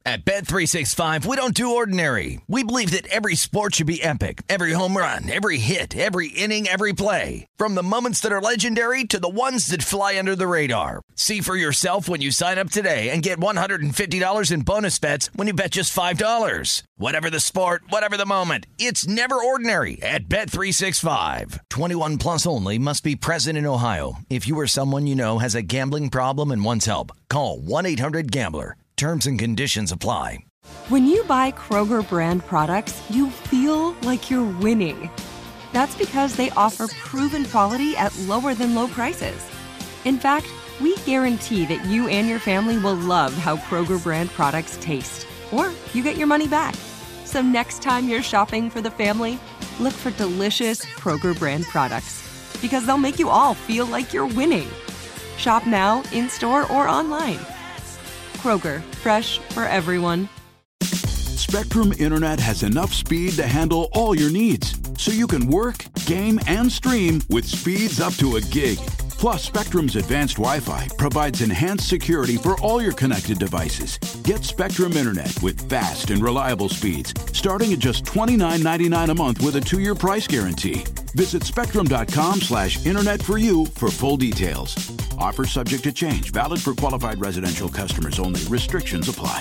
At Bet365, we don't do ordinary. We believe that every sport should be epic. Every home run, every hit, every inning, every play. From the moments that are legendary to the ones that fly under the radar. See for yourself when you sign up today and get $150 in bonus bets when you bet just $5. Whatever the sport, whatever the moment, it's never ordinary at Bet365. 21 plus only. Must be present in Ohio. If you or someone you know has a gambling problem and wants help, call 1-800-GAMBLER. Terms and conditions apply. When you buy Kroger brand products, you feel like you're winning. That's because they offer proven quality at lower than low prices. In fact, we guarantee that you and your family will love how Kroger brand products taste, or you get your money back. So next time you're shopping for the family, look for delicious Kroger brand products, because they'll make you all feel like you're winning. Shop now, in-store, or online. Kroger, fresh for everyone. Spectrum Internet has enough speed to handle all your needs, so you can work, game, and stream with speeds up to a gig. Plus, Spectrum's advanced Wi-Fi provides enhanced security for all your connected devices. Get Spectrum Internet with fast and reliable speeds, starting at just $29.99 a month with a 2-year price guarantee. Visit spectrum.com/internet for you for full details. Offer subject to change. Valid for qualified residential customers only. Restrictions apply.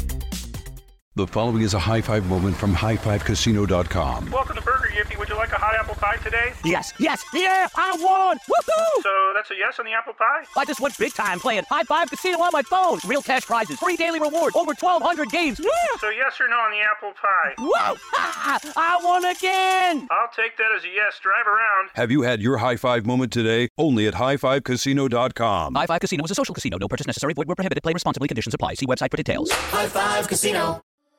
The following is a high five moment from highfivecasino.com. Welcome to Burger Yippee. Would you like a hot apple pie today? Yes, yeah, I won! Woohoo! So that's a yes on the apple pie? I just went big time playing High Five Casino on my phone. Real cash prizes, free daily rewards, over 1,200 games. Yeah! So yes or no on the apple pie? Whoa! I won again! I'll take that as a yes. Drive around. Have you had your high five moment today? Only at highfivecasino.com. High Five Casino is a social casino. No purchase necessary. Void where prohibited. Play responsibly. Conditions apply. See website for details. High Five Casino.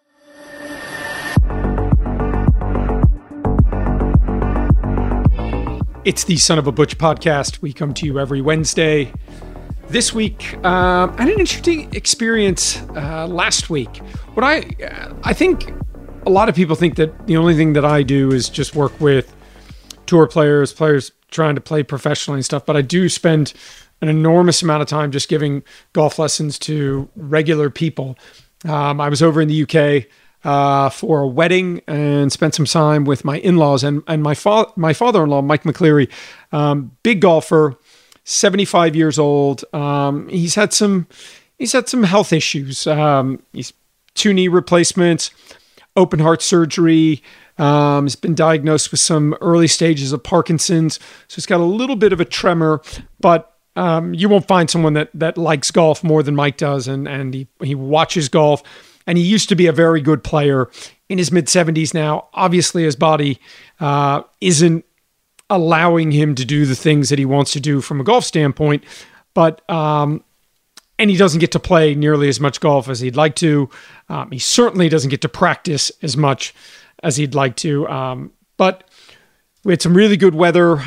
It's the Son of a Butch podcast. We come to you every Wednesday. This week, I had an interesting experience last week. What I think a lot of people think that the only thing that I do is just work with tour players trying to play professionally and stuff, but I do spend an enormous amount of time just giving golf lessons to regular people. I was over in the UK for a wedding and spent some time with my in-laws and my father-in-law, Mike McCleary, big golfer, 75 years old. He's had some health issues. He's 2 knee replacements, open heart surgery. He's been diagnosed with some early stages of Parkinson's. So he's got a little bit of a tremor, but you won't find someone that likes golf more than Mike does. And he watches golf. And he used to be a very good player in his mid-70s now. Obviously, his body isn't allowing him to do the things that he wants to do from a golf standpoint. But and he doesn't get to play nearly as much golf as he'd like to. He certainly doesn't get to practice as much as he'd like to. But we had some really good weather.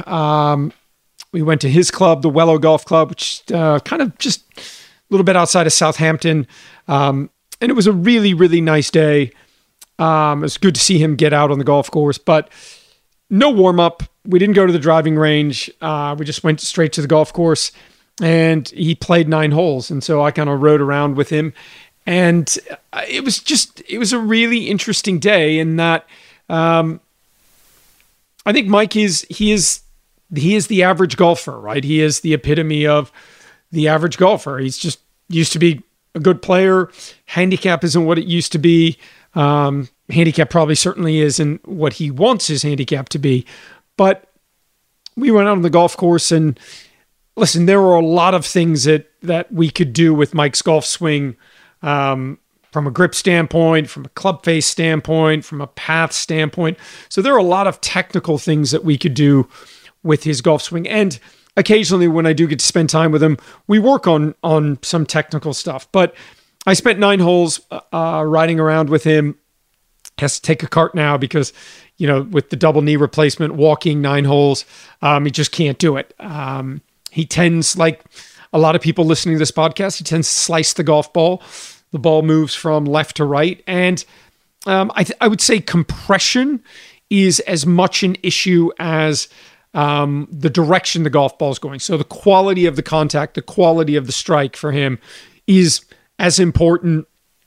We went to his club, the Wellow Golf Club, which kind of just a little bit outside of Southampton. And it was a really, really nice day. It was good to see him get out on the golf course, but no warm-up. We didn't go to the driving range. We just went straight to the golf course, and he played 9 holes. And so I kind of rode around with him. And it was a really interesting day in that I think Mike is the average golfer, right? He is the epitome of the average golfer. He's just used to be a good player. Handicap isn't what it used to be. Handicap probably certainly isn't what he wants his handicap to be. But we went out on the golf course and listen, there were a lot of things that we could do with Mike's golf swing, from a grip standpoint, from a club face standpoint, from a path standpoint. So there are a lot of technical things that we could do with his golf swing. And occasionally when I do get to spend time with him, we work on some technical stuff. But I spent 9 holes riding around with him. Has to take a cart now because, with the double knee replacement, walking 9 holes, he just can't do it. He tends, like a lot of people listening to this podcast, he tends to slice the golf ball. The ball moves from left to right. And I would say compression is as much an issue as the direction the golf ball is going. So the quality of the contact, the quality of the strike for him is as important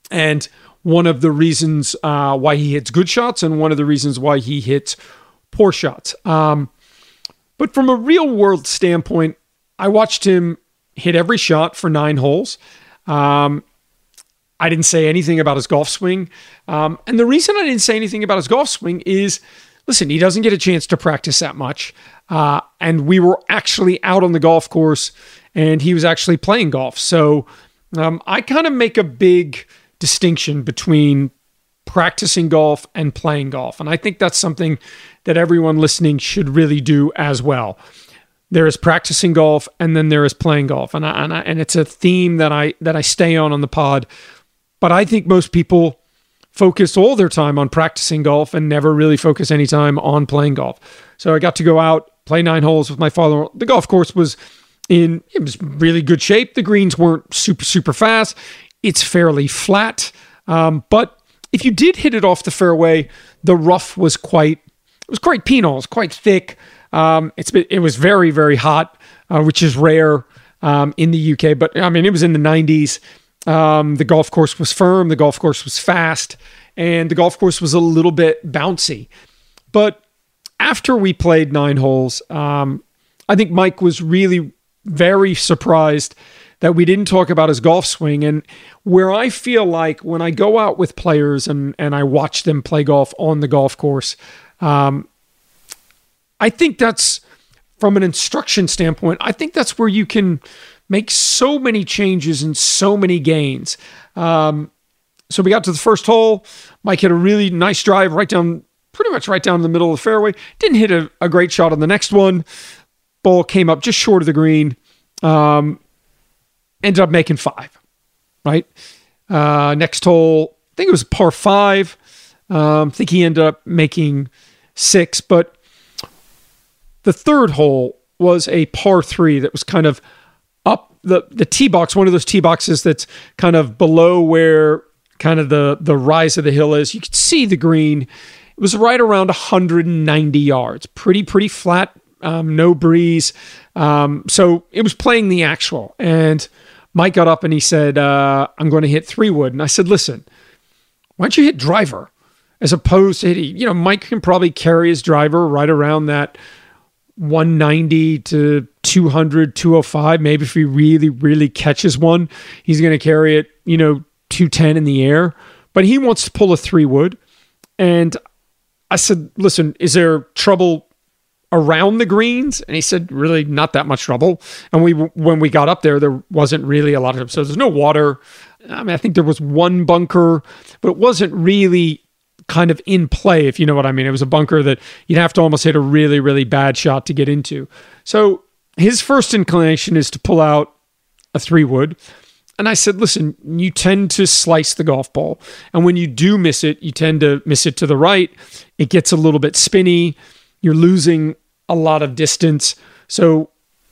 and one of the reasons why he hits good shots and one of the reasons why he hits poor shots. But from a real world standpoint, I watched him hit every shot for 9 holes. I didn't say anything about his golf swing. And the reason I didn't say anything about his golf swing is, listen, he doesn't get a chance to practice that much. And we were actually out on the golf course and he was actually playing golf. So I kind of make a big distinction between practicing golf and playing golf. And I think that's something that everyone listening should really do as well. There is practicing golf and then there is playing golf. And it's a theme that I stay on the pod. But I think most people focus all their time on practicing golf and never really focus any time on playing golf. So I got to go out, play 9 holes with my father. The golf course was really good shape. The greens weren't super, super fast. It's fairly flat. But if you did hit it off the fairway, the rough was quite penal. It was quite thick. It was very, very hot, which is rare in the UK. But I mean, it was in the 90s. The golf course was firm. The golf course was fast. And the golf course was a little bit bouncy. But after we played 9 holes, I think Mike was really very surprised that we didn't talk about his golf swing. And where I feel like when I go out with players and I watch them play golf on the golf course, I think that's, from an instruction standpoint, I think that's where you can make so many changes and so many gains. So we got to the first hole. Mike hit a really nice drive pretty much right down the middle of the fairway. Didn't hit a great shot on the next one. Ball came up just short of the green. Ended up making 5, right? Next hole, I think it was par 5. I think he ended up making 6, but the third hole was a par 3 that was kind of up the tee box, one of those tee boxes that's kind of below where kind of the rise of the hill is. You could see the green. It was right around 190 yards, pretty flat, no breeze. So it was playing the actual. And Mike got up and he said, I'm going to hit 3-wood. And I said, listen, why don't you hit driver as opposed to hitting, Mike can probably carry his driver right around that 190 to 200, 205. Maybe if he really, really catches one, he's going to carry it, 210 in the air. But he wants to pull a 3-wood. And I said, listen, is there trouble around the greens? And he said, really not that much trouble. And when we got up there wasn't really a lot of, so there's no water. I mean, I think there was one bunker, but it wasn't really kind of in play, if you know what I mean. It was a bunker that you'd have to almost hit a really, really bad shot to get into. So his first inclination is to pull out a 3-wood. And I said, listen, you tend to slice the golf ball. And when you do miss it, you tend to miss it to the right. It gets a little bit spinny. You're losing a lot of distance. So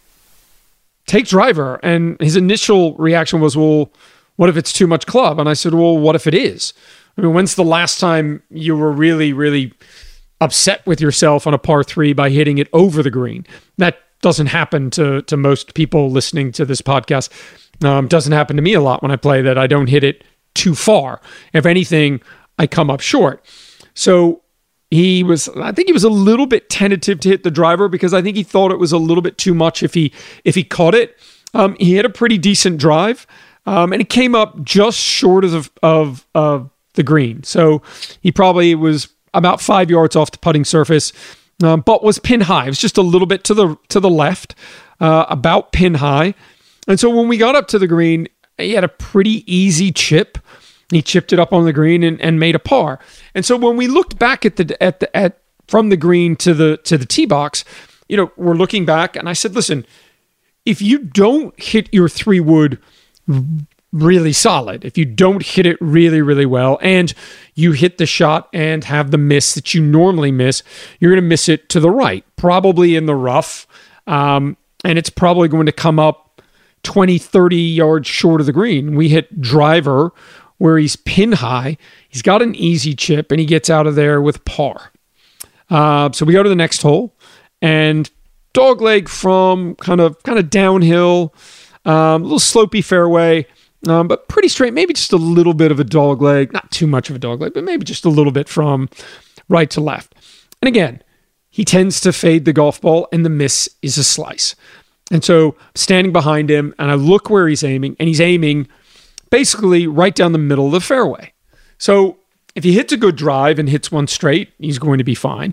take driver. And his initial reaction was, well, what if it's too much club? And I said, well, what if it is? I mean, when's the last time you were really, really upset with yourself on a par 3 by hitting it over the green? That doesn't happen to most people listening to this podcast. Doesn't happen to me a lot when I play, that I don't hit it too far. If anything, I come up short. So I think he was a little bit tentative to hit the driver because I think he thought it was a little bit too much if he caught it. He had a pretty decent drive, and it came up just short of the green. So he probably was about 5 yards off the putting surface, but was pin high. It was just a little bit to the left, about pin high. And so when we got up to the green, he had a pretty easy chip. He chipped it up on the green and made a par. And so when we looked back at from the green to the tee box, we're looking back, and I said, listen, if you don't hit your 3-wood really solid, if you don't hit it really, really well, and you hit the shot and have the miss that you normally miss, you're going to miss it to the right, probably in the rough, and it's probably going to come up 20, 30 yards short of the green. We hit driver where he's pin high. He's got an easy chip, and he gets out of there with par. So we go to the next hole, and dogleg from kind of downhill, a little slopey fairway. but pretty straight, maybe just a little bit of a dog leg, not too much of a dog leg, but maybe just a little bit from right to left. And again, he tends to fade the golf ball, and the miss is a slice. And so I'm standing behind him, and I look where he's aiming, and he's aiming basically right down the middle of the fairway. So if he hits a good drive and hits one straight, he's going to be fine.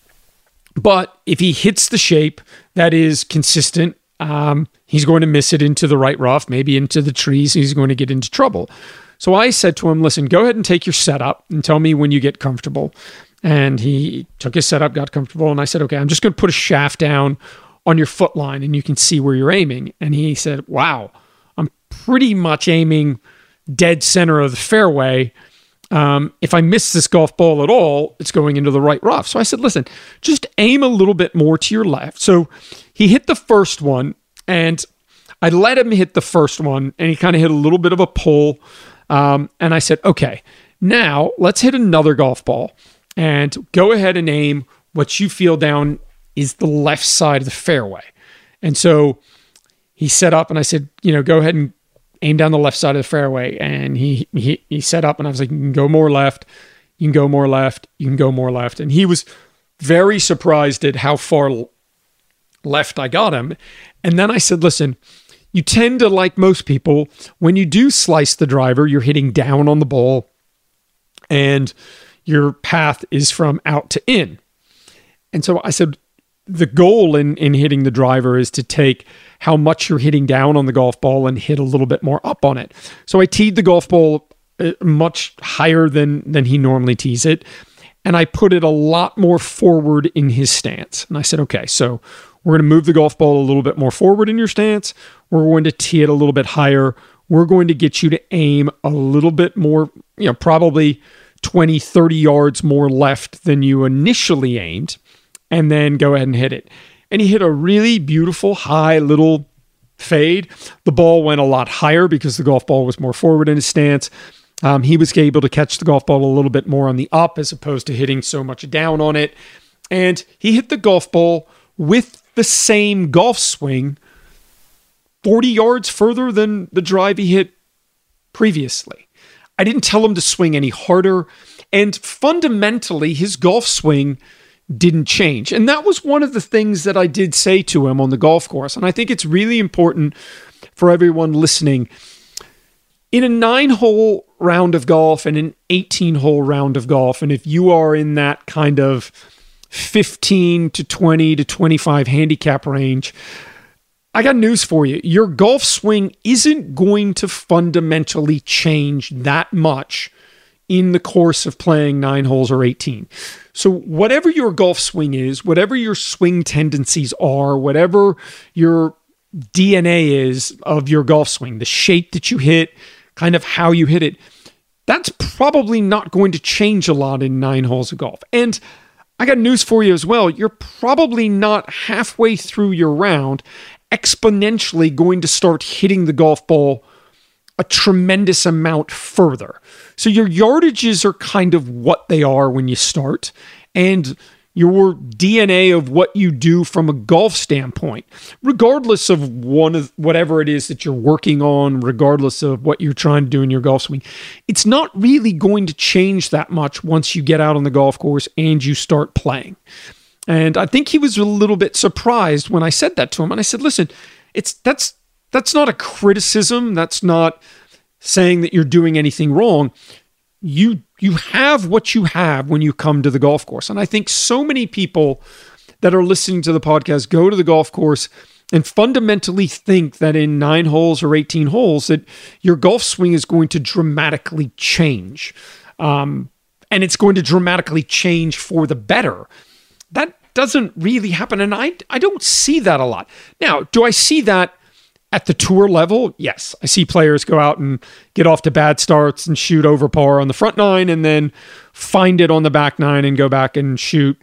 But if he hits the shape that is consistent, he's going to miss it into the right rough, maybe into the trees. He's going to get into trouble. So I said to him, listen, go ahead and take your setup and tell me when you get comfortable. And he took his setup, got comfortable. And I said, okay, I'm just going to put a shaft down on your foot line and you can see where you're aiming. And he said, wow, I'm pretty much aiming dead center of the fairway. If I miss this golf ball at all, it's going into the right rough. So I said, listen, just aim a little bit more to your left. So he hit the first one, and I let him hit the first one, and he kind of hit a little bit of a pull. And I said, okay, now let's hit another golf ball and go ahead and aim what you feel down is the left side of the fairway. And so he set up, and I said, go ahead and aim down the left side of the fairway. And he set up, and I was like, you can go more left, you can go more left, you can go more left. And he was very surprised at how far left I got him. And then I said, listen, you tend to, like most people, when you do slice the driver, you're hitting down on the ball and your path is from out to in. And so I said, the goal in hitting the driver is to take how much you're hitting down on the golf ball and hit a little bit more up on it. So I teed the golf ball much higher than he normally tees it. And I put it a lot more forward in his stance. And I said, okay, so we're going to move the golf ball a little bit more forward in your stance. We're going to tee it a little bit higher. We're going to get you to aim a little bit more, probably 20, 30 yards more left than you initially aimed, and then go ahead and hit it. And he hit a really beautiful, high little fade. The ball went a lot higher because the golf ball was more forward in his stance. He was able to catch the golf ball a little bit more on the up as opposed to hitting so much down on it. And he hit the golf ball with the same golf swing 40 yards further than the drive he hit previously. I didn't tell him to swing any harder. And fundamentally, his golf swing didn't change. And that was one of the things that I did say to him on the golf course. And I think it's really important for everyone listening. In a 9-hole round of golf and an 18-hole round of golf, and if you are in that kind of 15 to 20 to 25 handicap range, I got news for you. Your golf swing isn't going to fundamentally change that much in the course of playing 9 holes or 18. So whatever your golf swing is, whatever your swing tendencies are, whatever your DNA is of your golf swing, the shape that you hit, kind of how you hit it, that's probably not going to change a lot in 9 holes of golf. And I got news for you as well. You're probably not halfway through your round exponentially going to start hitting the golf ball a tremendous amount further. So your yardages are kind of what they are when you start, and your DNA of what you do from a golf standpoint, regardless of whatever it is that you're working on, regardless of what you're trying to do in your golf swing, it's not really going to change that much once you get out on the golf course and you start playing. And I think he was a little bit surprised when I said that to him. And I said, listen, that's not a criticism. That's not saying that you're doing anything wrong. You have what you have when you come to the golf course. And I think so many people that are listening to the podcast go to the golf course and fundamentally think that in 9 holes or 18 holes that your golf swing is going to dramatically change. And it's going to dramatically change for the better. That doesn't really happen. And I don't see that a lot. Now, do I see that at the tour level? Yes. I see players go out and get off to bad starts and shoot over par on the front 9 and then find it on the back 9 and go back and shoot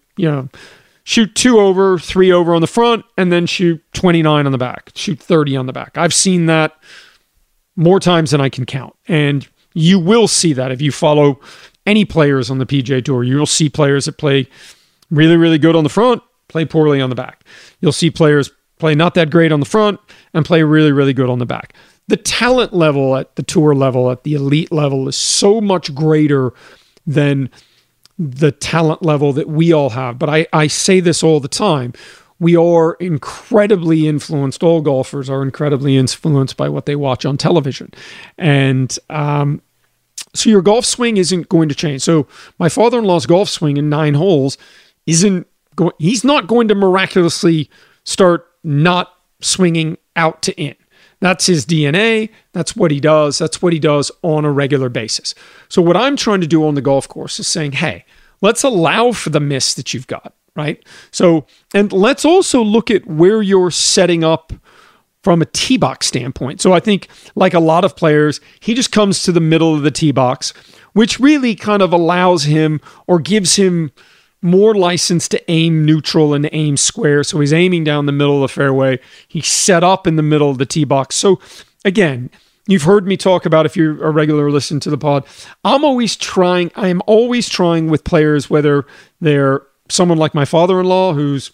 2 over, 3 over on the front, and then shoot 29 on the back, shoot 30 on the back. I've seen that more times than I can count. And you will see that if you follow any players on the PGA Tour. You'll see players that play really, really good on the front, play poorly on the back. You'll see players play not that great on the front and play really, really good on the back. the talent level at the tour level, at the elite level, is so much greater than the talent level that we all have. But I say this all the time. We are incredibly influenced. All golfers are incredibly influenced by what they watch on television. And so your golf swing isn't going to change. So my father-in-law's golf swing in 9 holes he's not going to miraculously start not swinging out to in. That's his DNA. That's what he does. That's what he does on a regular basis. So what I'm trying to do on the golf course is saying, hey, let's allow for the miss that you've got, right? So, and let's also look at where you're setting up from a tee box standpoint. So I think, like a lot of players, he just comes to the middle of the tee box, which really kind of allows him or gives him more license to aim neutral and aim square. So he's aiming down the middle of the fairway. He's set up in the middle of the tee box. So again, you've heard me talk about, if you're a regular listener to the pod, I am always trying with players, whether they're someone like my father-in-law who's,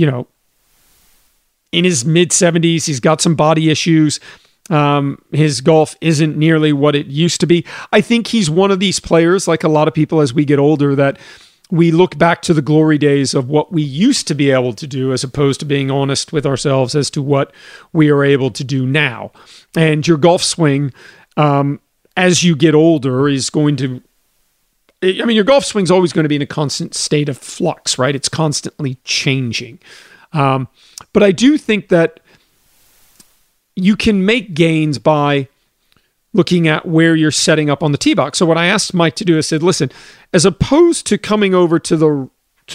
in his mid-70s, he's got some body issues. His golf isn't nearly what it used to be. I think he's one of these players, like a lot of people as we get older, that we look back to the glory days of what we used to be able to do, as opposed to being honest with ourselves as to what we are able to do now. And your golf swing, as you get older, is going to, your golf swing is always going to be in a constant state of flux, right? It's constantly changing. But I do think that you can make gains by looking at where you're setting up on the tee box. So what I asked Mike to do, I said, listen, as opposed to coming over into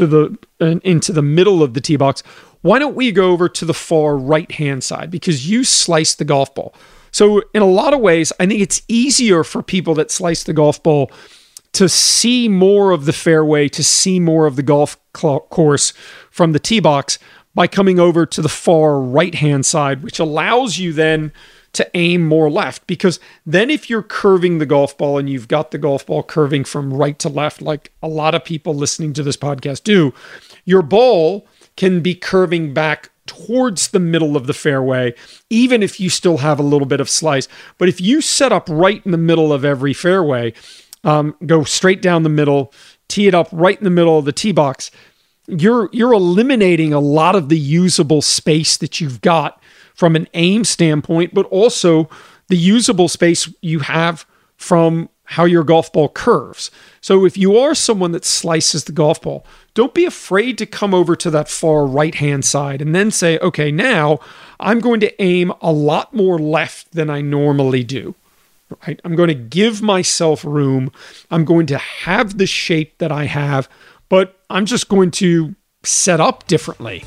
the middle of the tee box, why don't we go over to the far right-hand side? Because you slice the golf ball. So in a lot of ways, I think it's easier for people that slice the golf ball to see more of the fairway, to see more of the golf course from the tee box by coming over to the far right-hand side, which allows you then to aim more left. Because then if you're curving the golf ball and you've got the golf ball curving from right to left, like a lot of people listening to this podcast do, your ball can be curving back towards the middle of the fairway, even if you still have a little bit of slice. But if you set up right in the middle of every fairway, go straight down the middle, tee it up right in the middle of the tee box, you're eliminating a lot of the usable space that you've got from an aim standpoint, but also the usable space you have from how your golf ball curves. So if you are someone that slices the golf ball, don't be afraid to come over to that far right-hand side and then say, okay, now I'm going to aim a lot more left than I normally do. Right? I'm going to give myself room. I'm going to have the shape that I have, but I'm just going to set up differently.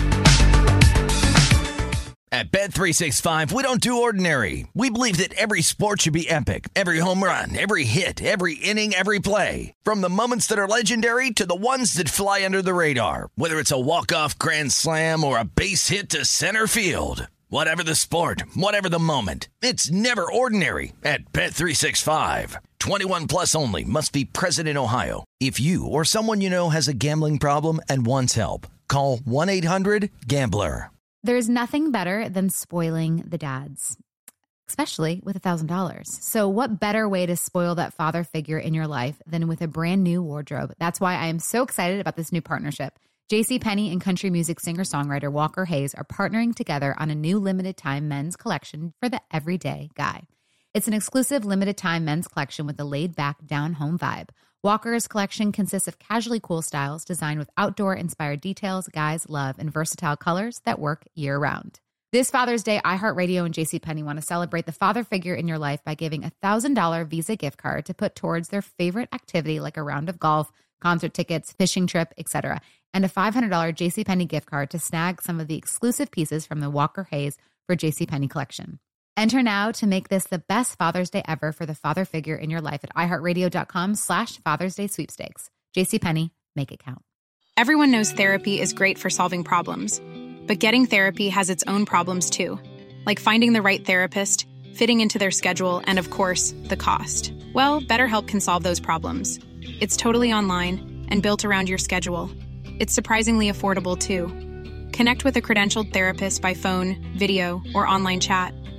At Bet365, we don't do ordinary. We believe that every sport should be epic. Every home run, every hit, every inning, every play. From the moments that are legendary to the ones that fly under the radar. Whether it's a walk-off grand slam or a base hit to center field. Whatever the sport, whatever the moment. It's never ordinary at Bet365. 21 plus only. Must be present in Ohio. If you or someone you know has a gambling problem and wants help, call 1-800-GAMBLER. There's nothing better than spoiling the dads, especially with $1,000. So what better way to spoil that father figure in your life than with a brand new wardrobe? That's why I am so excited about this new partnership. JCPenney and country music singer-songwriter Walker Hayes are partnering together on a new limited-time men's collection for the everyday guy. It's an exclusive limited-time men's collection with a laid-back, down-home vibe. Walker's collection consists of casually cool styles designed with outdoor-inspired details guys love and versatile colors that work year-round. This Father's Day, iHeartRadio and JCPenney want to celebrate the father figure in your life by giving a $1,000 Visa gift card to put towards their favorite activity like a round of golf, concert tickets, fishing trip, etc., and a $500 JCPenney gift card to snag some of the exclusive pieces from the Walker Hayes for JCPenney collection. Enter now to make this the best Father's Day ever for the father figure in your life at iHeartRadio.com/Father's Day sweepstakes. JCPenney, make it count. Everyone knows therapy is great for solving problems, but getting therapy has its own problems too, like finding the right therapist, fitting into their schedule, and of course, the cost. Well, BetterHelp can solve those problems. It's totally online and built around your schedule. It's surprisingly affordable too. Connect with a credentialed therapist by phone, video, or online chat,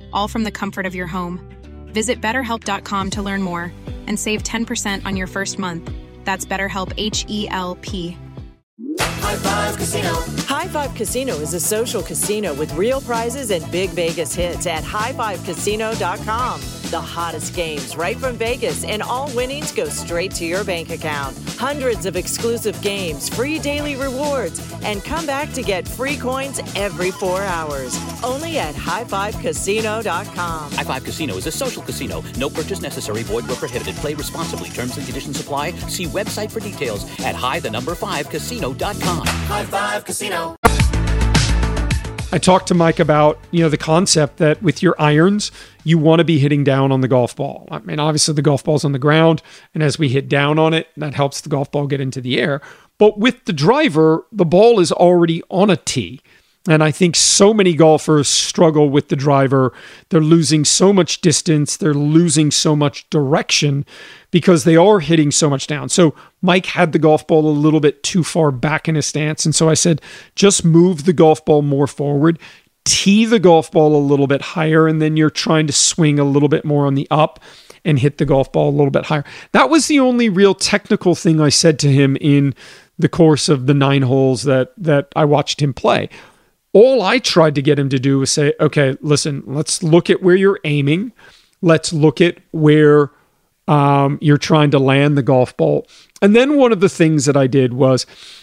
all from the comfort of your home. Visit BetterHelp.com to learn more and save 10% on your first month. That's BetterHelp, H-E-L-P. High Five Casino. High Five Casino is a social casino with real prizes and big Vegas hits at highfivecasino.com. The hottest games right from Vegas, and all winnings go straight to your bank account. Hundreds of exclusive games, free daily rewards, and come back to get free coins every 4 hours. Only at highfivecasino.com. High Five Casino is a social casino. No purchase necessary. Void where prohibited. Play responsibly. Terms and conditions apply. See website for details at high5casino.com. High Five Casino. I talked to Mike about, the concept that with your irons, you want to be hitting down on the golf ball. I mean, obviously the golf ball's on the ground, and as we hit down on it, that helps the golf ball get into the air. But with the driver, the ball is already on a tee. And I think so many golfers struggle with the driver. They're losing so much distance. They're losing so much direction because they are hitting so much down. So Mike had the golf ball a little bit too far back in his stance. And so I said, just move the golf ball more forward, tee the golf ball a little bit higher, and then you're trying to swing a little bit more on the up and hit the golf ball a little bit higher. That was the only real technical thing I said to him in the course of the 9 holes that I watched him play. All I tried to get him to do was say, okay, listen, let's look at where you're aiming. Let's look at where you're trying to land the golf ball. And then one of the things that I did was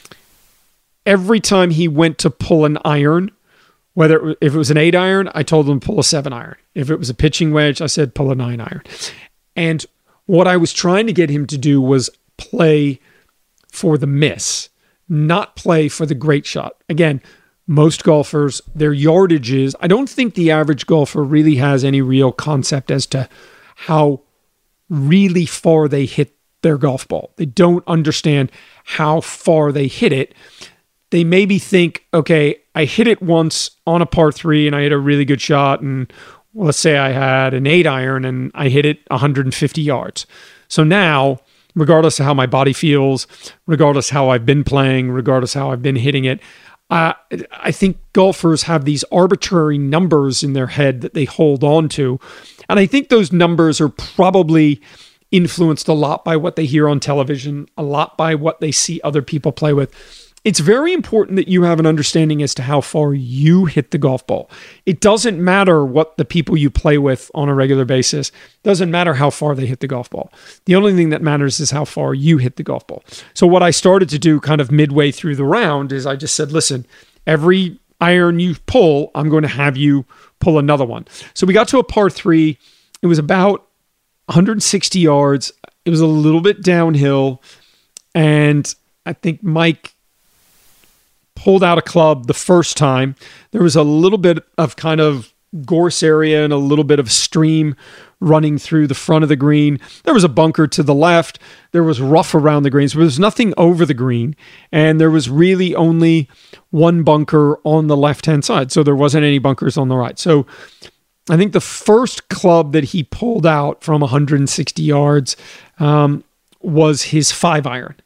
every time he went to pull an iron, if it was an 8 iron, I told him pull a 7 iron. If it was a pitching wedge, I said pull a 9 iron. And what I was trying to get him to do was play for the miss, not play for the great shot. Again, most golfers, their yardages, I don't think the average golfer really has any real concept as to how really far they hit their golf ball. They don't understand how far they hit it. They maybe think, okay, I hit it once on a par 3 and I hit a really good shot, and let's say I had an 8 iron and I hit it 150 yards. So now, regardless of how my body feels, regardless how I've been playing, regardless how I've been hitting it, I think golfers have these arbitrary numbers in their head that they hold on to. And I think those numbers are probably influenced a lot by what they hear on television, a lot by what they see other people play with. It's very important that you have an understanding as to how far you hit the golf ball. It doesn't matter what the people you play with on a regular basis. It doesn't matter how far they hit the golf ball. The only thing that matters is how far you hit the golf ball. So what I started to do kind of midway through the round is I just said, listen, every iron you pull, I'm going to have you pull another one. So we got to a par 3. It was about 160 yards. It was a little bit downhill. And I think Mike pulled out a club the first time. There was a little bit of kind of gorse area and a little bit of stream running through the front of the green. There was a bunker to the left. There was rough around the greens. There was nothing over the green. And there was really only one bunker on the left-hand side. So there wasn't any bunkers on the right. So I think the first club that he pulled out from 160 yards was his 5 iron.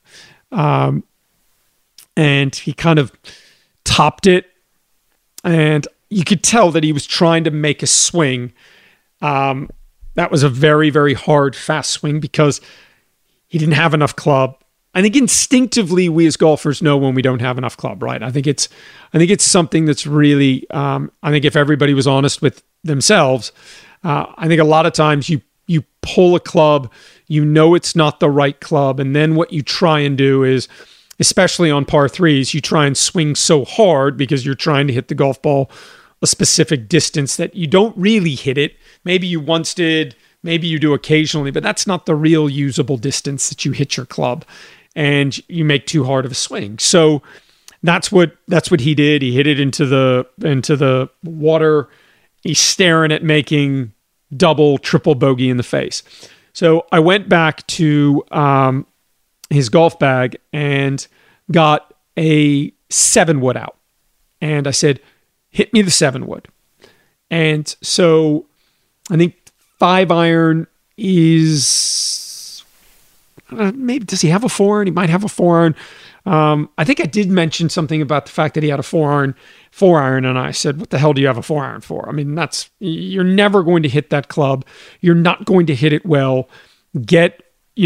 And he kind of topped it, and you could tell that he was trying to make a swing. That was a very, very hard, fast swing because he didn't have enough club. I think instinctively we as golfers know when we don't have enough club, right? I think it's something that's really, I think if everybody was honest with themselves, I think a lot of times you pull a club, you know it's not the right club, and then what you try and do is, especially on par 3s, you try and swing so hard because you're trying to hit the golf ball a specific distance that you don't really hit it. Maybe you once did, maybe you do occasionally, but that's not the real usable distance that you hit your club, and you make too hard of a swing. So that's what he did. He hit it into the water. He's staring at making double, triple bogey in the face. So I went back to his golf bag and got a 7-wood out. And I said, hit me the 7-wood. And so I think 5 iron is maybe does he have a 4-iron? He might have a 4-iron. I think I did mention something about the fact that he had a 4-iron, and I said, what the hell do you have a 4-iron for? I mean, you're never going to hit that club. You're not going to hit it well. Get,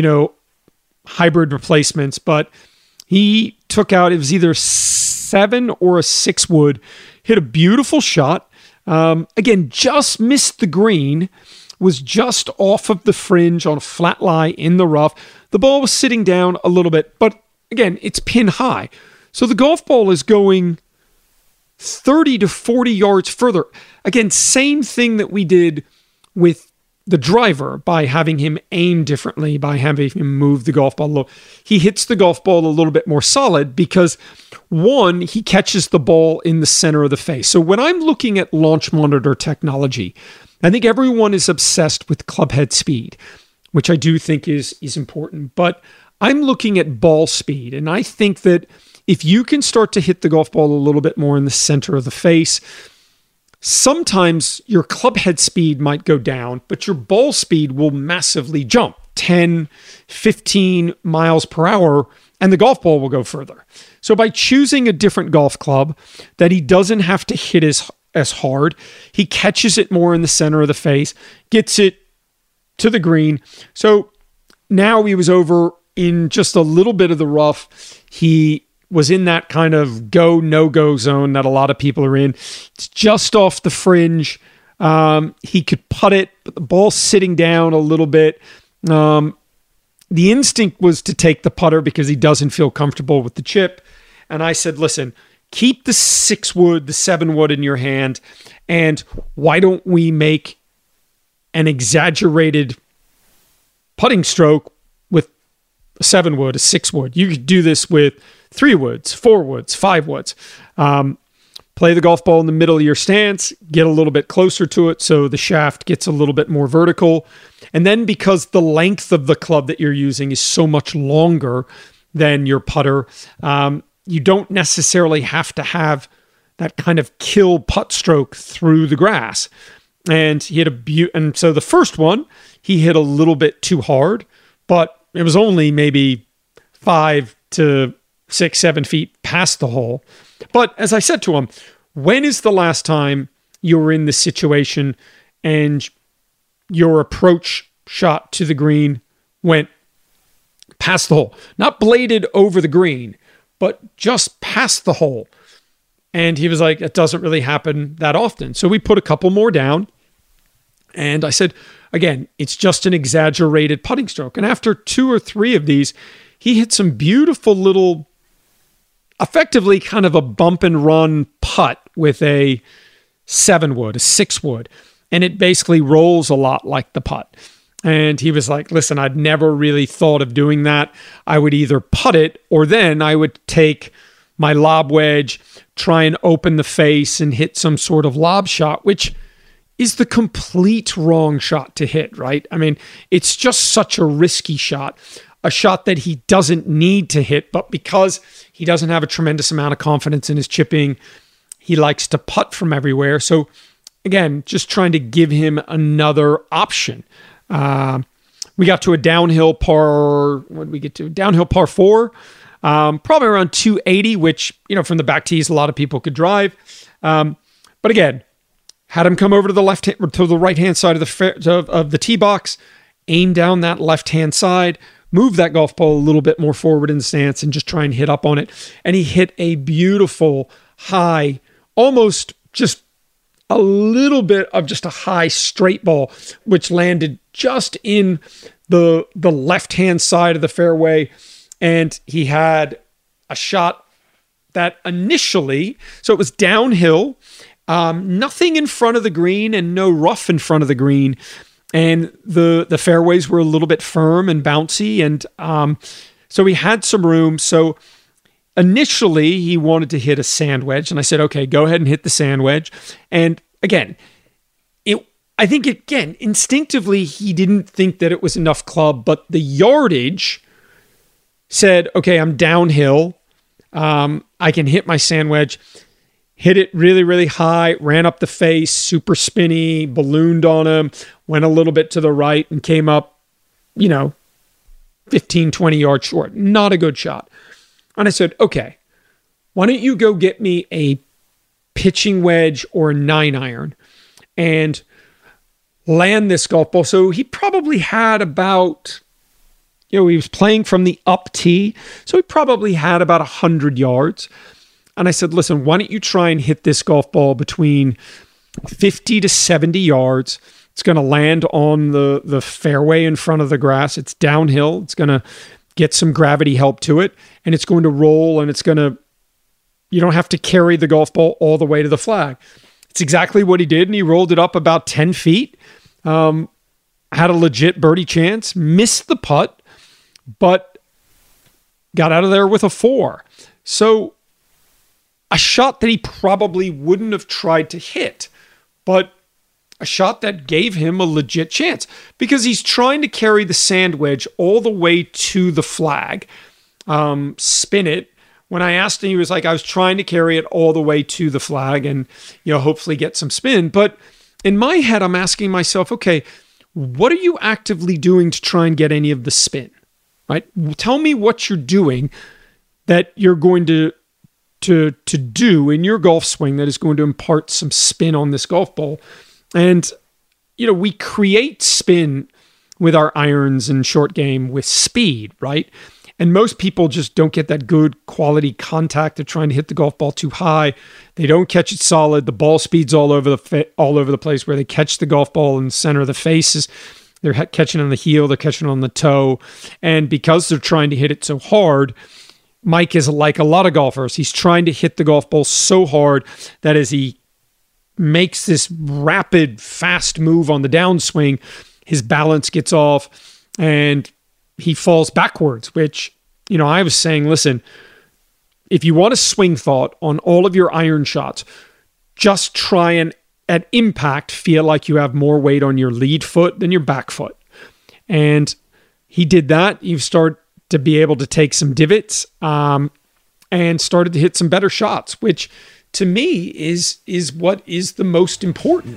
hybrid replacements. But he took out, it was either 7 or a 6 wood, hit a beautiful shot. Again, just missed the green, was just off of the fringe on a flat lie in the rough. The ball was sitting down a little bit, but again, it's pin high. So the golf ball is going 30 to 40 yards further. Again, same thing that we did with the driver by having him aim differently, by having him move the golf ball a little. He hits the golf ball a little bit more solid because, one, he catches the ball in the center of the face. So when I'm looking at launch monitor technology, I think everyone is obsessed with club head speed, which I do think is important. But I'm looking at ball speed, and I think that if you can start to hit the golf ball a little bit more in the center of the face, sometimes your club head speed might go down, but your ball speed will massively jump 10, 15 miles per hour, and the golf ball will go further. So by choosing a different golf club that he doesn't have to hit as hard, he catches it more in the center of the face, gets it to the green. So now he was over in just a little bit of the rough. He was in that kind of go, no-go zone that a lot of people are in. It's just off the fringe. He could putt it, but the ball's sitting down a little bit. The instinct was to take the putter because he doesn't feel comfortable with the chip. And I said, listen, keep the 6 wood, the 7 wood in your hand, and why don't we make an exaggerated putting stroke with a 7 wood, a 6 wood. You could do this with 3 woods, 4 woods, 5 woods. Play the golf ball in the middle of your stance, get a little bit closer to it so the shaft gets a little bit more vertical. And then because the length of the club that you're using is so much longer than your putter, you don't necessarily have to have that kind of kill putt stroke through the grass. And he hit and so the first one, he hit a little bit too hard, but it was only maybe 5 to 6, 7 feet past the hole. But as I said to him, when is the last time you were in this situation and your approach shot to the green went past the hole? Not bladed over the green, but just past the hole. And he was like, it doesn't really happen that often. So we put a couple more down. And I said, again, it's just an exaggerated putting stroke. And after 2 or 3 of these, he hit some beautiful little, effectively kind of a bump and run putt with a 7 wood, a 6 wood. And it basically rolls a lot like the putt. And he was like, listen, I'd never really thought of doing that. I would either putt it or then I would take my lob wedge, try and open the face and hit some sort of lob shot, which is the complete wrong shot to hit, right? I mean, it's just such a risky shot, a shot that he doesn't need to hit, but because he doesn't have a tremendous amount of confidence in his chipping, he likes to putt from everywhere. So again, just trying to give him another option. We got to a downhill par, what did we get to? Downhill par 4, probably around 280, which, from the back tees, a lot of people could drive. But again, had him come over to the right-hand side of the tee box, aim down that left-hand side, move that golf ball a little bit more forward in the stance and just try and hit up on it. And he hit a beautiful high, almost just a little bit of just a high straight ball, which landed just in the left-hand side of the fairway. And he had a shot that initially, so it was downhill, nothing in front of the green and no rough in front of the green. And the fairways were a little bit firm and bouncy. And so he had some room. So initially he wanted to hit a sand wedge. And I said, okay, go ahead and hit the sand wedge. And again, I think instinctively he didn't think that it was enough club, but the yardage said, okay, I'm downhill. I can hit my sand wedge. Hit it really, really high, ran up the face, super spinny, ballooned on him, went a little bit to the right and came up, 5 15, 20 yards short. Not a good shot. And I said, okay, why don't you go get me a pitching wedge or a 9-iron and land this golf ball. So he probably had about, he was playing from the up tee. So he probably had about 100 yards. And I said, listen, why don't you try and hit this golf ball between 50 to 70 yards. It's going to land on the fairway in front of the grass. It's downhill. It's going to get some gravity help to it. And it's going to roll, and you don't have to carry the golf ball all the way to the flag. It's exactly what he did. And he rolled it up about 10 feet. Had a legit birdie chance, missed the putt, but got out of there with a 4. So a shot that he probably wouldn't have tried to hit, but a shot that gave him a legit chance because he's trying to carry the sand wedge all the way to the flag, spin it. When I asked him, he was like, I was trying to carry it all the way to the flag and, hopefully get some spin. But in my head, I'm asking myself, okay, what are you actively doing to try and get any of the spin, right? Tell me what you're doing that you're going to do in your golf swing that is going to impart some spin on this golf ball. And, we create spin with our irons and short game with speed, right? And most people just don't get that good quality contact. They're trying to hit the golf ball too high. They don't catch it solid. The ball speeds all over the place. Where they catch the golf ball in the center of the faces. They're catching on the heel. They're catching on the toe. And because they're trying to hit it so hard, Mike is like a lot of golfers. He's trying to hit the golf ball so hard that as he makes this rapid, fast move on the downswing, his balance gets off and he falls backwards, which, I was saying, listen, if you want a swing thought on all of your iron shots, just try and at impact feel like you have more weight on your lead foot than your back foot. And he did that. You start to be able to take some divots and started to hit some better shots, which to me is what is the most important.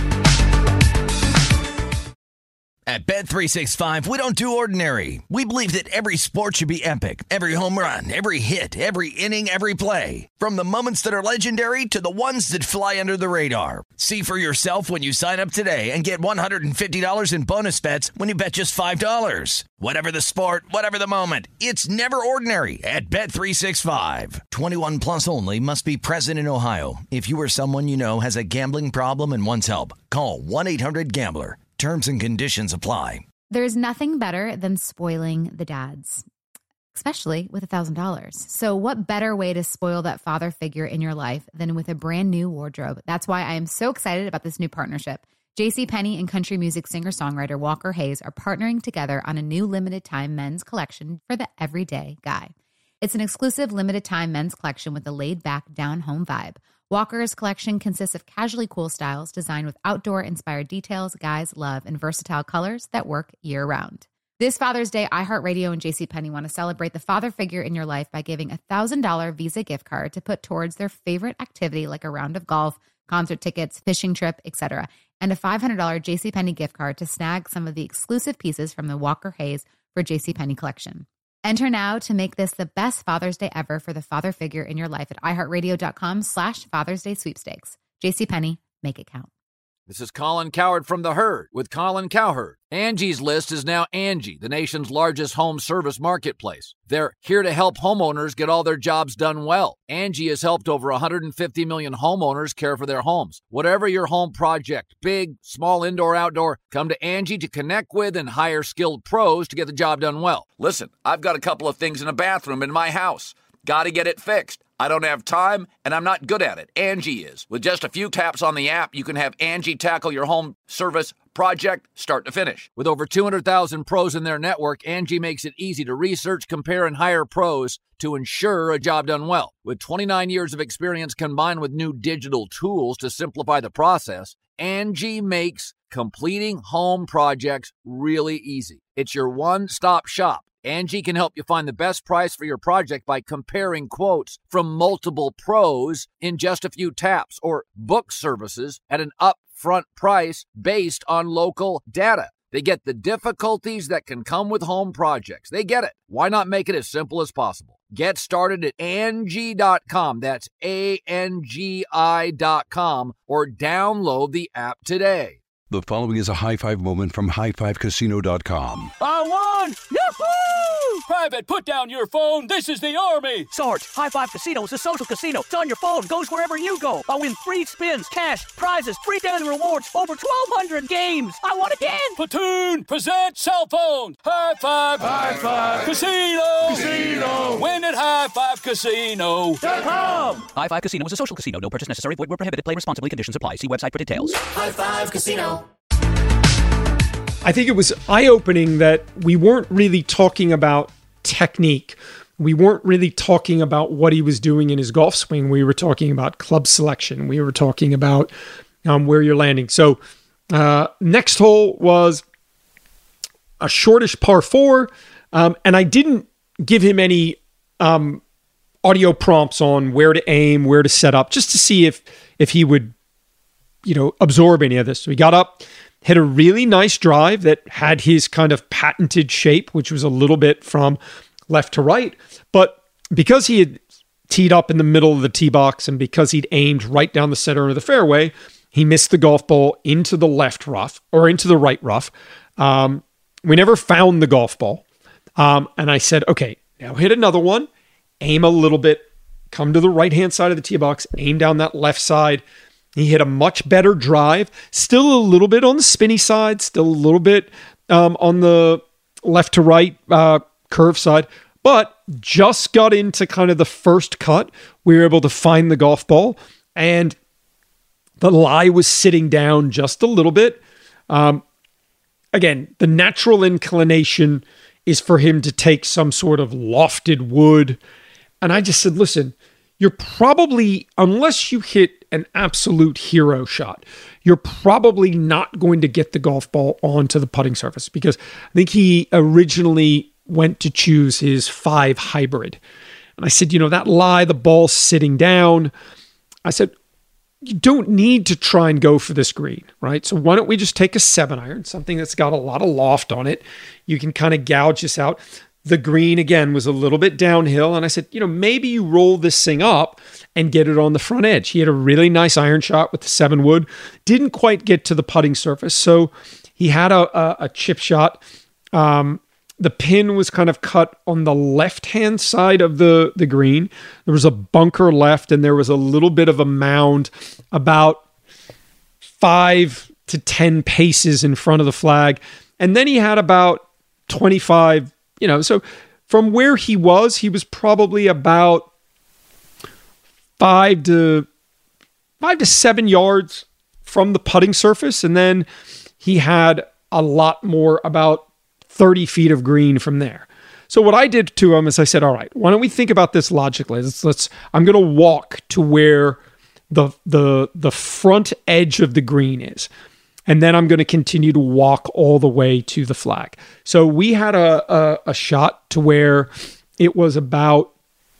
At Bet365, we don't do ordinary. We believe that every sport should be epic. Every home run, every hit, every inning, every play. From the moments that are legendary to the ones that fly under the radar. See for yourself when you sign up today and get $150 in bonus bets when you bet just $5. Whatever the sport, whatever the moment, it's never ordinary at Bet365. 21 plus only. Must be present in Ohio. If you or someone you know has a gambling problem and wants help, call 1-800-GAMBLER. Terms and conditions apply. There's nothing better than spoiling the dads, especially with $1,000. So what better way to spoil that father figure in your life than with a brand new wardrobe? That's why I am so excited about this new partnership. JCPenney and country music singer-songwriter Walker Hayes are partnering together on a new limited-time men's collection for the everyday guy. It's an exclusive limited-time men's collection with a laid-back, down-home vibe. Walker's collection consists of casually cool styles designed with outdoor-inspired details guys love and versatile colors that work year-round. This Father's Day, iHeartRadio and JCPenney want to celebrate the father figure in your life by giving a $1,000 Visa gift card to put towards their favorite activity like a round of golf, concert tickets, fishing trip, etc., and a $500 JCPenney gift card to snag some of the exclusive pieces from the Walker Hayes for JCPenney collection. Enter now to make this the best Father's Day ever for the father figure in your life at iHeartRadio.com/Father's Day sweepstakes. JCPenney, make it count. This is Colin Cowherd from The Herd with Colin Cowherd. Angie's List is now Angie, the nation's largest home service marketplace. They're here to help homeowners get all their jobs done well. Angie has helped over 150 million homeowners care for their homes. Whatever your home project, big, small, indoor, outdoor, come to Angie to connect with and hire skilled pros to get the job done well. Listen, I've got a couple of things in a bathroom in my house. Got to get it fixed. I don't have time, and I'm not good at it. Angie is. With just a few taps on the app, you can have Angie tackle your home service project start to finish. With over 200,000 pros in their network, Angie makes it easy to research, compare, and hire pros to ensure a job done well. With 29 years of experience combined with new digital tools to simplify the process, Angie makes completing home projects really easy. It's your one-stop shop. Angie can help you find the best price for your project by comparing quotes from multiple pros in just a few taps or book services at an upfront price based on local data. They get the difficulties that can come with home projects. They get it. Why not make it as simple as possible? Get started at Angie.com. That's ANGI.com, or download the app today. The following is a high-five moment from highfivecasino.com. I won! Yahoo! Private, put down your phone. This is the Army. Sarge, High Five Casino is a social casino. It's on your phone. Goes wherever you go. I win free spins, cash, prizes, free daily rewards, over 1,200 games. I won again. Platoon, present cell phone. High Five. High Five. Casino. Casino. Win at highfivecasino.com. High Five Casino is a social casino. No purchase necessary. Void where prohibited. Play responsibly. Conditions apply. See website for details. High Five Casino. I think it was eye-opening that we weren't really talking about technique. We weren't really talking about what he was doing in his golf swing. We were talking about club selection. We were talking about where you're landing. So next hole was a shortish par 4, and I didn't give him any audio prompts on where to aim, where to set up, just to see if he would, absorb any of this. So he got up, hit a really nice drive that had his kind of patented shape, which was a little bit from left to right. But because he had teed up in the middle of the tee box and because he'd aimed right down the center of the fairway, he missed the golf ball into the left rough or into the right rough. We never found the golf ball. And I said, okay, now hit another one, aim a little bit, come to the right-hand side of the tee box, aim down that left side. He hit a much better drive, still a little bit on the spinny side, still a little bit on the left to right curve side, but just got into kind of the first cut. We were able to find the golf ball, and the lie was sitting down just a little bit. Again, the natural inclination is for him to take some sort of lofted wood. And I just said, listen, you're probably, unless you hit an absolute hero shot, you're probably not going to get the golf ball onto the putting surface, because I think he originally went to choose his 5 hybrid. And I said, that lie, the ball's sitting down. I said, you don't need to try and go for this green, right? So why don't we just take a 7-iron, something that's got a lot of loft on it. You can kind of gouge this out. The green, again, was a little bit downhill. And I said, maybe you roll this thing up and get it on the front edge. He had a really nice iron shot with the 7 wood. Didn't quite get to the putting surface. So he had a chip shot. The pin was kind of cut on the left-hand side of the green. There was a bunker left, and there was a little bit of a mound about 5 to 10 paces in front of the flag. And then he had about 25, so from where he was probably about 5 to 7 yards from the putting surface. And then he had a lot more, about 30 feet of green from there. So what I did to him is I said, all right, why don't we think about this logically? I'm going to walk to where the front edge of the green is. And then I'm going to continue to walk all the way to the flag. So we had a shot to where it was about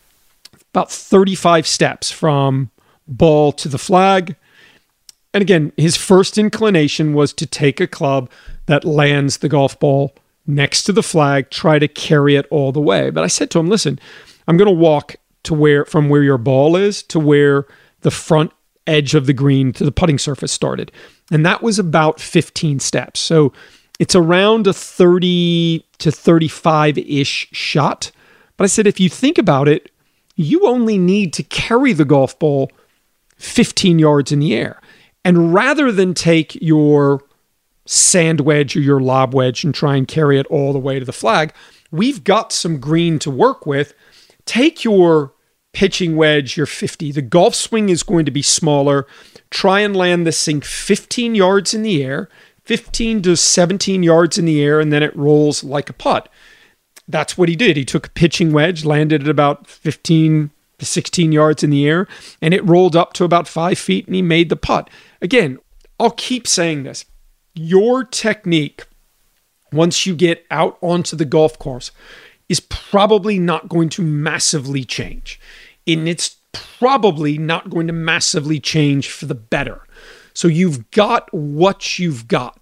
35 steps from ball to the flag. And again, his first inclination was to take a club that lands the golf ball next to the flag, try to carry it all the way. But I said to him, listen, I'm going to walk to from where your ball is to where the front edge of the green to the putting surface started. And that was about 15 steps. So it's around a 30 to 35-ish shot. But I said, if you think about it, you only need to carry the golf ball 15 yards in the air. And rather than take your sand wedge or your lob wedge and try and carry it all the way to the flag, we've got some green to work with. Take your pitching wedge, your 50. The golf swing is going to be smaller. Try and land this thing 15 yards in the air, 15 to 17 yards in the air, and then it rolls like a putt. That's what he did. He took a pitching wedge, landed at about 15 to 16 yards in the air, and it rolled up to about 5 feet, and he made the putt. Again, I'll keep saying this. Your technique, once you get out onto the golf course, is probably not going to massively change. And it's probably not going to massively change for the better. So you've got what you've got.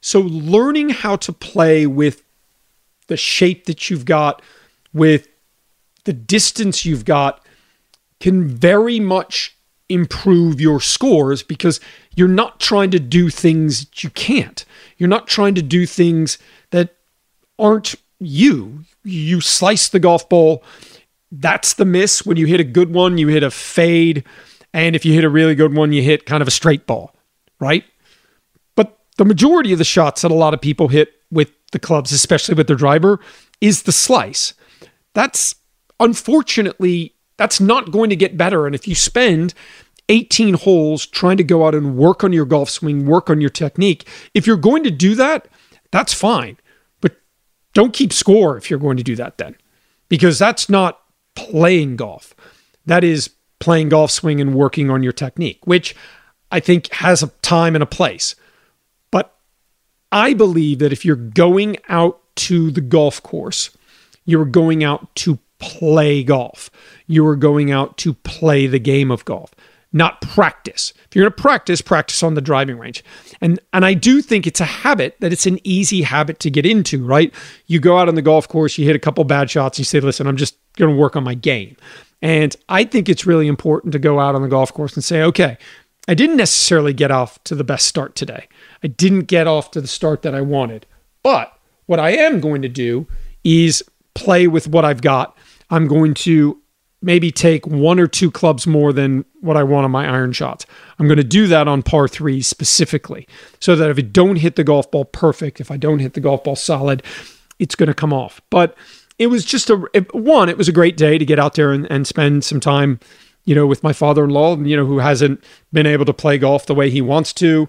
So learning how to play with the shape that you've got, with the distance you've got, can very much improve your scores because you're not trying to do things that you can't. You're not trying to do things that aren't you. You slice the golf ball. That's the miss. When you hit a good one, you hit a fade. And if you hit a really good one, you hit kind of a straight ball, right? But the majority of the shots that a lot of people hit with the clubs, especially with their driver, is the slice. That's, unfortunately, that's not going to get better. And if you spend 18 holes trying to go out and work on your golf swing, work on your technique, if you're going to do that, that's fine. But don't keep score if you're going to do that then. Because that's not playing golf. That is playing golf swing and working on your technique, which I think has a time and a place. But I believe that if you're going out to the golf course, you're going out to play golf. You are going out to play the game of golf, not practice. If you're going to practice on the driving range. And I do think it's a habit, that it's an easy habit to get into, right? You go out on the golf course, you hit a couple bad shots, you say, listen, I'm just going to work on my game. And I think it's really important to go out on the golf course and say, okay, I didn't necessarily get off to the best start today. I didn't get off to the start that I wanted. But what I am going to do is play with what I've got. I'm going to maybe take one or two clubs more than what I want on my iron shots. I'm going to do that on par 3 specifically, so that if I don't hit the golf ball perfect, if I don't hit the golf ball solid, it's going to come off. But it was just it was a great day to get out there and spend some time, with my father-in-law, who hasn't been able to play golf the way he wants to.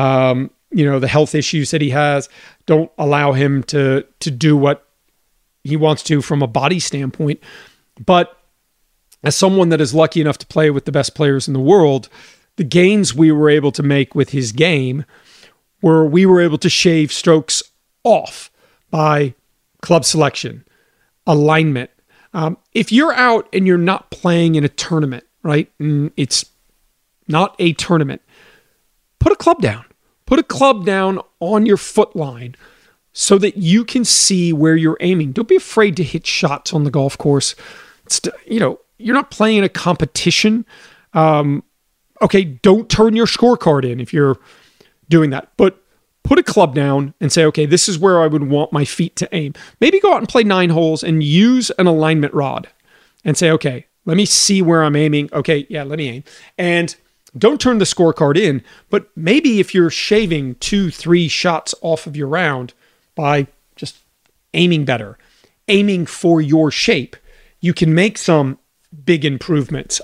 The health issues that he has don't allow him to do what he wants to from a body standpoint. But as someone that is lucky enough to play with the best players in the world, the gains we were able to make with his game were we were able to shave strokes off by club selection, alignment. If you're out and you're not playing in a tournament, right? And it's not a tournament, put a club down. Put a club down on your foot line so that you can see where you're aiming. Don't be afraid to hit shots on the golf course. You're not playing in a competition. Okay, don't turn your scorecard in if you're doing that. But put a club down and say, okay, this is where I would want my feet to aim. Maybe go out and play 9 holes and use an alignment rod and say, okay, let me see where I'm aiming. Okay, yeah, let me aim. And don't turn the scorecard in, but maybe if you're shaving 2-3 shots off of your round by just aiming better, aiming for your shape, you can make some big improvements.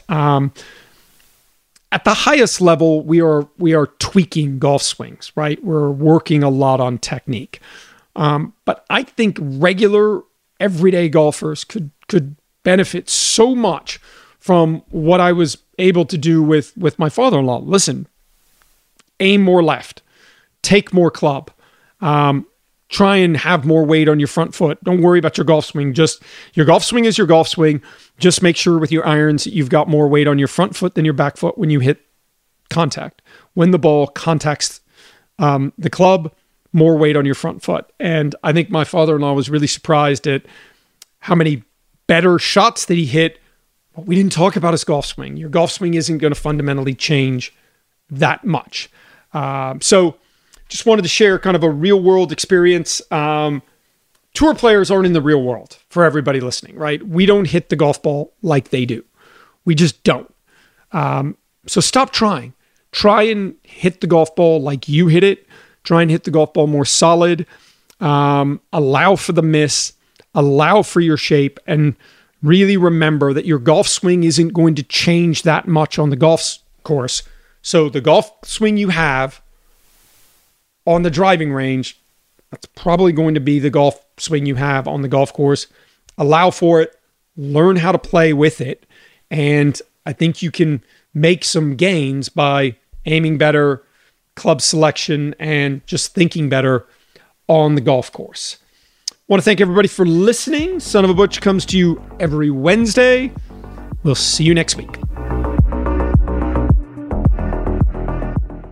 At the highest level, we are tweaking golf swings, right? We're working a lot on technique. But I think regular, everyday golfers could benefit so much from what I was able to do with my father-in-law. Listen, aim more left, take more club, try and have more weight on your front foot. Don't worry about your golf swing. Just your golf swing is your golf swing. Just make sure with your irons that you've got more weight on your front foot than your back foot when you hit contact. When the ball contacts the club, more weight on your front foot. And I think my father-in-law was really surprised at how many better shots that he hit. But we didn't talk about his golf swing. Your golf swing isn't going to fundamentally change that much. So just wanted to share kind of a real world experience. Tour players aren't in the real world for everybody listening, right? We don't hit the golf ball like they do. We just don't. So stop trying. Try and hit the golf ball like you hit it. Try and hit the golf ball more solid. Allow for the miss. Allow for your shape. And really remember that your golf swing isn't going to change that much on the golf course. So the golf swing you have on the driving range, that's probably going to be the golf swing you have on the golf course. Allow for it. Learn how to play with it. And I think you can make some gains by aiming better, club selection, and just thinking better on the golf course. I want to thank everybody for listening. Son of a Butch comes to you every Wednesday. We'll see you next week.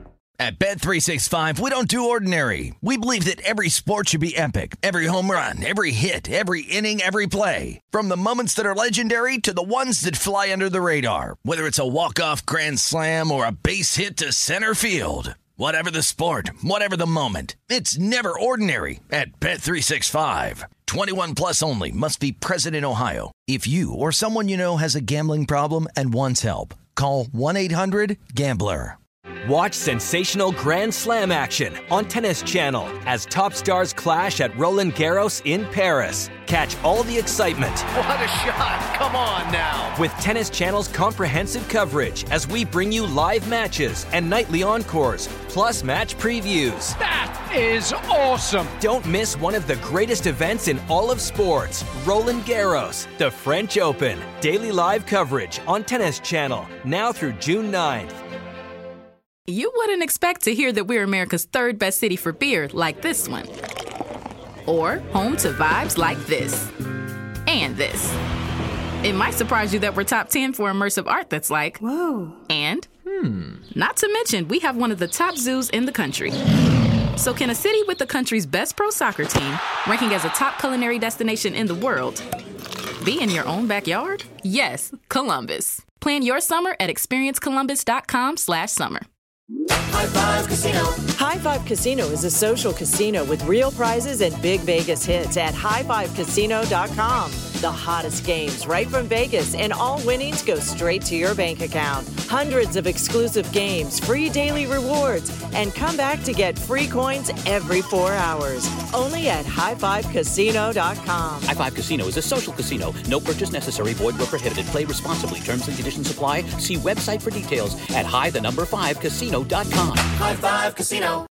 At Bet365, we don't do ordinary. We believe that every sport should be epic. Every home run, every hit, every inning, every play. From the moments that are legendary to the ones that fly under the radar. Whether it's a walk-off grand slam or a base hit to center field. Whatever the sport, whatever the moment. It's never ordinary at Bet365. 21 plus only. Must be present in Ohio. If you or someone you know has a gambling problem and wants help, call 1-800-GAMBLER. Watch sensational Grand Slam action on Tennis Channel as top stars clash at Roland Garros in Paris. Catch all the excitement. What a shot! Come on now! With Tennis Channel's comprehensive coverage as we bring you live matches and nightly encores, plus match previews. That is awesome! Don't miss one of the greatest events in all of sports, Roland Garros, the French Open. Daily live coverage on Tennis Channel, now through June 9th. You wouldn't expect to hear that we're America's third best city for beer like this one. Or home to vibes like this. And this. It might surprise you that we're top 10 for immersive art that's like, whoa. And, not to mention, we have one of the top zoos in the country. So can a city with the country's best pro soccer team, ranking as a top culinary destination in the world, be in your own backyard? Yes, Columbus. Plan your summer at experiencecolumbus.com/summer. High Five Casino. High Five Casino is a social casino with real prizes and big Vegas hits at highfivecasino.com. The hottest games right from Vegas, and all winnings go straight to your bank account. Hundreds of exclusive games, free daily rewards, and come back to get free coins every 4 hours. Only at highfivecasino.com. High Five Casino is a social casino. No purchase necessary. Void where prohibited. Play responsibly. Terms and conditions apply. See website for details at high5casino.com. High Five Casino.